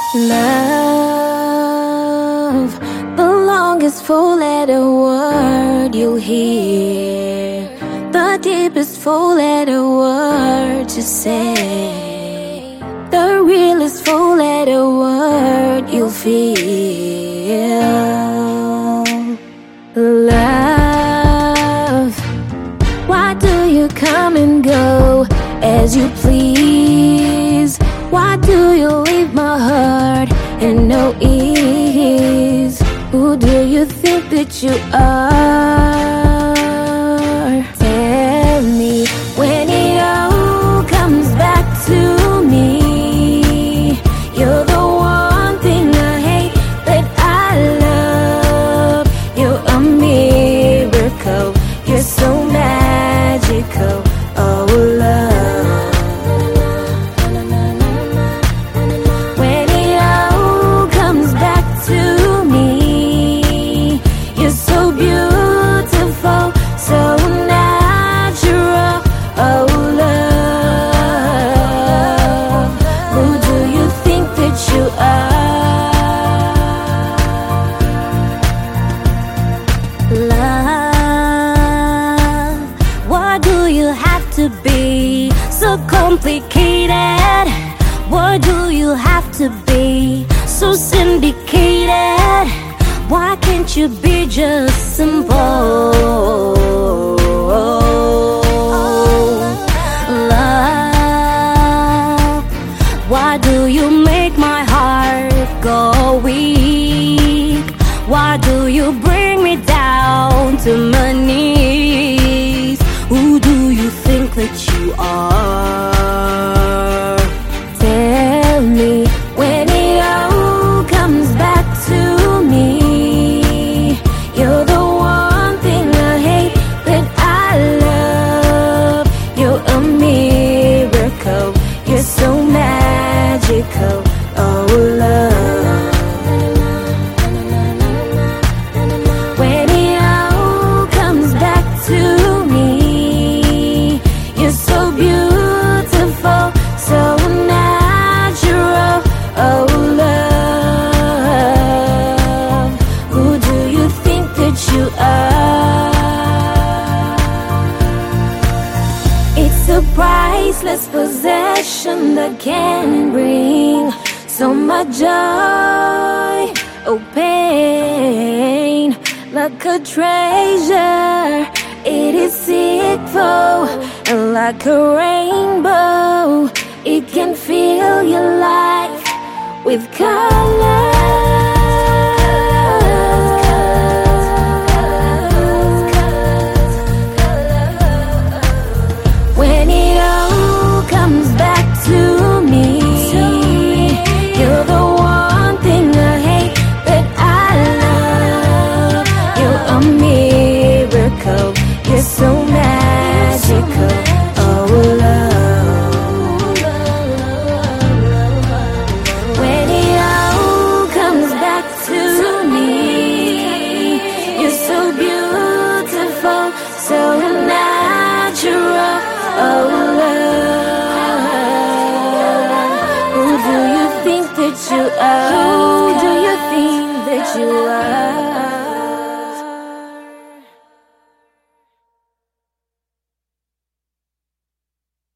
Love, the longest four-letter word you'll hear, the deepest four-letter word to say, the realest four-letter word you'll feel. Love, why do you come and go as you please? Why do you leave my heart in no ease? Who do you think that you are? Tell me when it all comes back to me. You're the one thing I hate that I love. You're a miracle, you're so magical. Oh, love. To be so complicated? Why do you have to be so syndicated? Why can't you be just simple? Love, why do you make my heart go weak? Why do you bring me down to my knees? Who do you think that you are? Tell me when it all comes back to me. You're the one thing I hate that I love. You're a miracle, you're so magical. Oh, love. When it all comes back to me, so beautiful, so natural. Oh, love, who do you think that you are? It's a priceless possession that can bring so much joy, oh pain, like a treasure. It is deceitful, and like a rainbow, it can fill your life with color. When it all comes back to me, you're the one thing I hate that I love. You're a miracle, you're so magical. Oh, love. When it all comes back to me, you're so beautiful, so natural. Oh, love. Who do you think that you are? Who do you think that you are?